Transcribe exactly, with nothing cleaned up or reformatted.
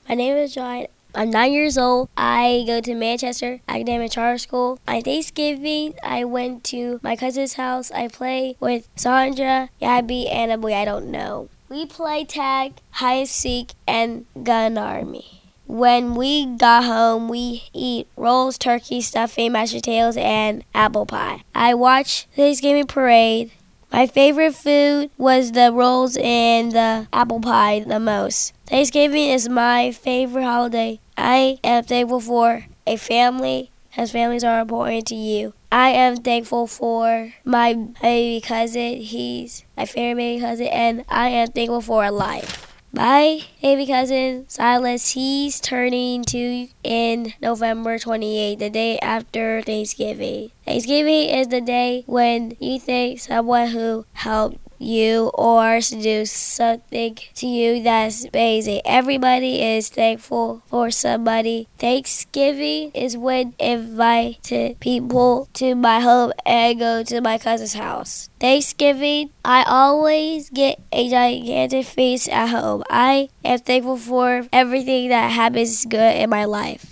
My name is John. I'm nine years old. I go to Manchester Academic Charter School. On Thanksgiving, I went to my cousin's house. I play with Sandra, Gabby, and a boy I don't know. We play tag, hide and seek, and gun army. When we got home, we eat rolls, turkey, stuffing, mashed potatoes, and apple pie. I watched Thanksgiving parade. My favorite food was the rolls and the apple pie the most. Thanksgiving is my favorite holiday. I am thankful for a family, as families are important to you. I am thankful for my baby cousin. He's my favorite baby cousin, and I am thankful for life. My baby cousin, Silas, he's turning two in November twenty-eighth, the day after Thanksgiving. Thanksgiving is the day when you thank someone who helped you or to do something to you that's amazing. Everybody is thankful for somebody. Thanksgiving is when I invite people to my home and go to my cousin's house. Thanksgiving, I always get a gigantic feast at home. I am thankful for everything that happens good in my life.